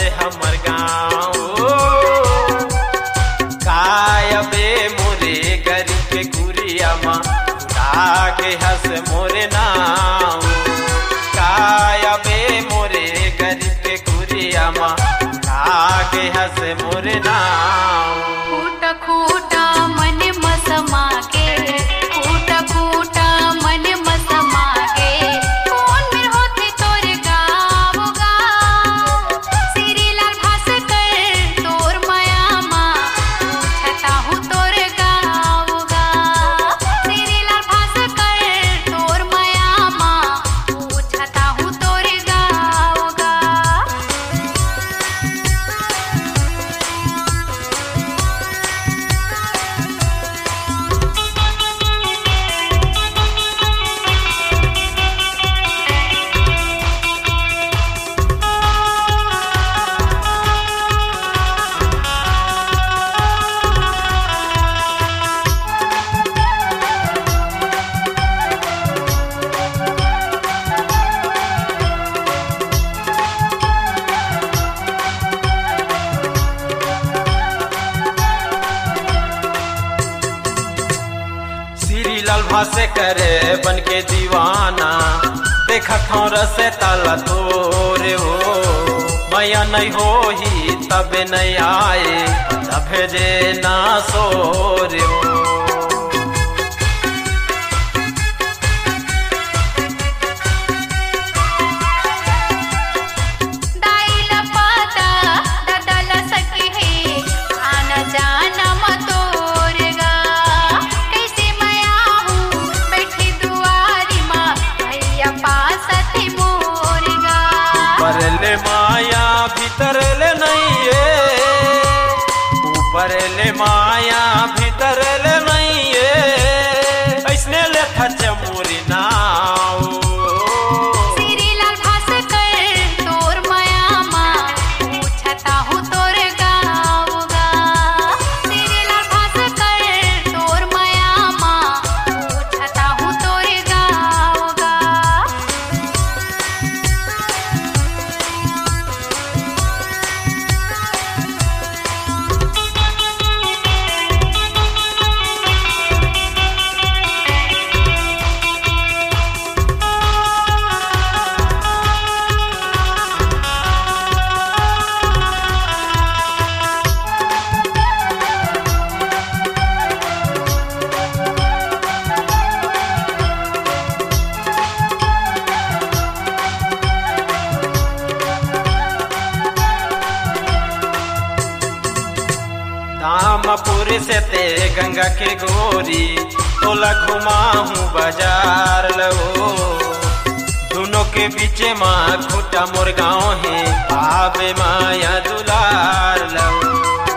हमर गाँव कायबे मोरे गरीब के गुरिया माँ लागे हंस मोरे नाम कायबे मोरे गरीब के गुरिया माँ लागे हंस मोरे नाम खूटा खूटा मन मसमा के खूटा खूटा मन मसमा के कौन में होते तोर गाँव गाँव श्री लाल भास्कर तोर माया माँ पूछता हूँ तोर गाँव गाँव श्री लाल भास्कर तोर माया माँ पूछता हूँ तोर गाँव गाँव श्री लाल भासे करे बन के दीवाना देखत हूँ रसे ताला तोरे हो मैया नहीं हो ही तबे नहीं आए तबे जे ना सोरे हो दाइल पाता ददल सके है आना जाना मतोरगा कैसे मैं आहूँ बैठी दुआरी माँ भैया पास थी मोरगा ऊपर ले माया भीतर ले नहीं है ऊपर ले माया भीतर ले नहीं है ऐसने ले थच मोरी नाव श्री लाल भास्कर तोर माया माँ पूछता हूँ तोर गाँव गाँव श्री लाल भास्कर तोर माया माँ पूछता हूँ तोर गाँव गाँव दामपुर से ते गंगा के गोरी तोला घुमाहूँ बाजार लगो दोनों के बीच माँ खूटा मोर गाँव है आबे माया दुलार लगो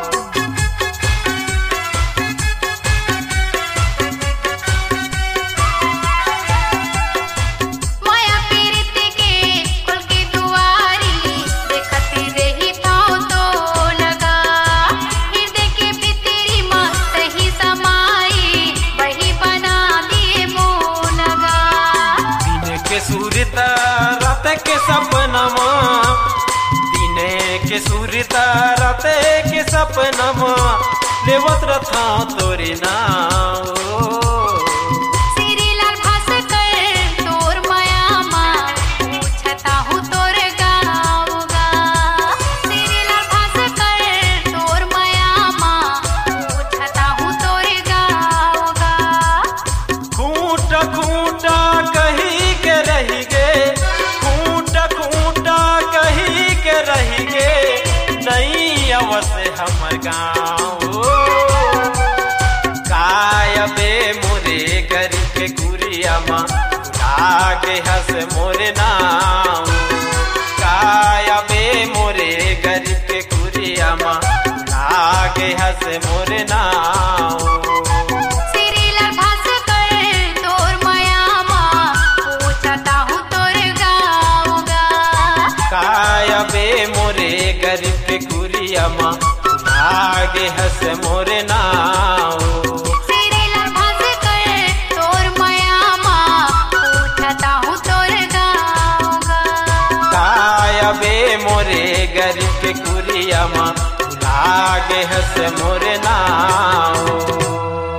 माया पीरित के कुल की दुआरी देखती रही पाँव तो लगा हृदय के भीतरी माँ सही समाई वही बना दिए मोनगा दिन के सूरता रात के सपनमा दिन के सूरता रात के सपनमा लेवत रथा तोरी नाव श्री लाल भास्कर तोर माया माँ पूछता हूँ तोर गाँव गाँव श्री लाल भास्कर तोर माया माँ पूछता हूँ तोर गाँव गाँव खूंटा खूंटा कहीं के रही गे खूंटा खूंटा कहीं के रही गे नहीं अवश्य हमर गाँव कायबे मोरे गरीब के गुरिया माँ लागे हंस मोरे नाम कायबे मोरे गरीब के गुरिया माँ लागे हंस मोरे नाम श्री लाल भास्कर तोर माया माँ पूछता हूँ तोर गाँव गाँव कायबे मोरे गरीब के गुरिया माँ लागे हंस मोरे नाव श्री लाल भास्कर तोर माया माँ पूछता हूँ तोर गाँव गाँव कायबे मोरे गरीब के कुरिया माँ लागे हस मोरे नाओ।